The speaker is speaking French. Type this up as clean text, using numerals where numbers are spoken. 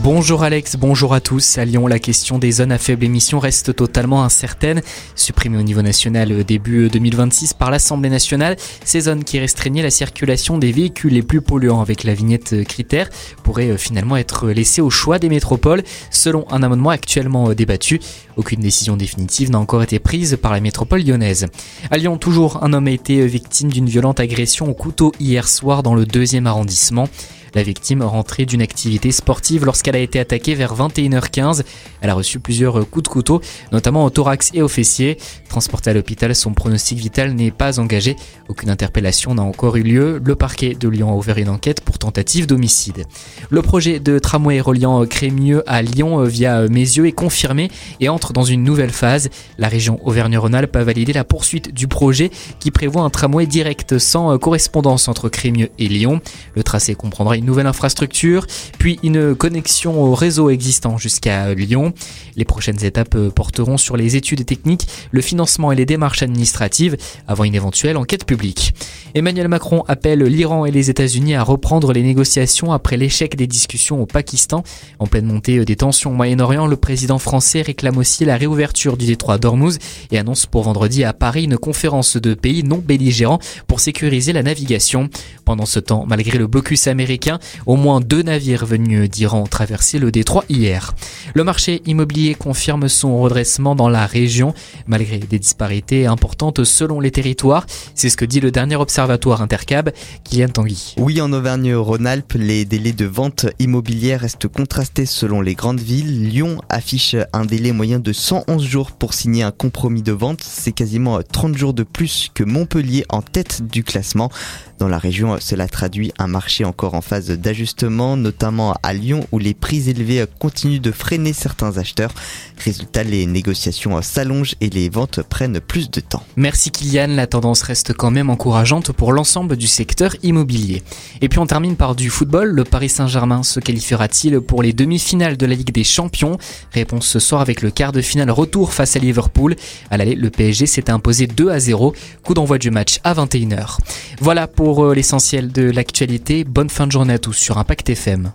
Bonjour Alex, bonjour à tous. À Lyon, la question des zones à faible émission reste totalement incertaine. Supprimées au niveau national début 2026 par l'Assemblée nationale, ces zones qui restreignaient la circulation des véhicules les plus polluants avec la vignette critère pourraient finalement être laissées au choix des métropoles selon un amendement actuellement débattu. Aucune décision définitive n'a encore été prise par la métropole lyonnaise. À Lyon, toujours, un homme a été victime d'une violente agression au couteau hier soir dans le 2e arrondissement. La victime rentrait d'une activité sportive lorsqu'elle a été attaquée vers 21h15. Elle a reçu plusieurs coups de couteau, notamment au thorax et au fessier. Transportée à l'hôpital, son pronostic vital n'est pas engagé. Aucune interpellation n'a encore eu lieu. Le parquet de Lyon a ouvert une enquête pour tentative d'homicide. Le projet de tramway reliant Crémieux à Lyon via Mézieux est confirmé et entre dans une nouvelle phase. La région Auvergne-Rhône-Alpes a validé la poursuite du projet qui prévoit un tramway direct sans correspondance entre Crémieux et Lyon. Le tracé comprendra une nouvelle infrastructure, puis une connexion au réseau existant jusqu'à Lyon. Les prochaines étapes porteront sur les études techniques, le financement et les démarches administratives avant une éventuelle enquête publique. Emmanuel Macron appelle l'Iran et les États-Unis à reprendre les négociations après l'échec des discussions au Pakistan. En pleine montée des tensions au Moyen-Orient, le président français réclame aussi la réouverture du détroit d'Ormuz et annonce pour vendredi à Paris une conférence de pays non belligérants pour sécuriser la navigation. Pendant ce temps, malgré le blocus américain, au moins 2 navires venus d'Iran ont traversé le détroit hier. Le marché immobilier confirme son redressement dans la région, malgré des disparités importantes selon les territoires. C'est ce que dit le dernier observatoire Intercab, Kylian Tanguy. Oui, en Auvergne-Rhône-Alpes, les délais de vente immobilière restent contrastés selon les grandes villes. Lyon affiche un délai moyen de 111 jours pour signer un compromis de vente. C'est quasiment 30 jours de plus que Montpellier en tête du classement. Dans la région, cela traduit un marché encore en phase d'ajustement, notamment à Lyon où les prix élevés continuent de freiner certains acheteurs. Résultat, les négociations s'allongent et les ventes prennent plus de temps. Merci Kylian, la tendance reste quand même encourageante pour l'ensemble du secteur immobilier. Et puis on termine par du football. Le Paris Saint-Germain se qualifiera-t-il pour les demi-finales de la Ligue des Champions? Réponse ce soir avec le quart de finale retour face à Liverpool. À l'aller, le PSG s'est imposé 2-0. Coup d'envoi du match à 21h. Voilà pour l'essentiel de l'actualité. Bonne fin de journée à tous sur Impact FM.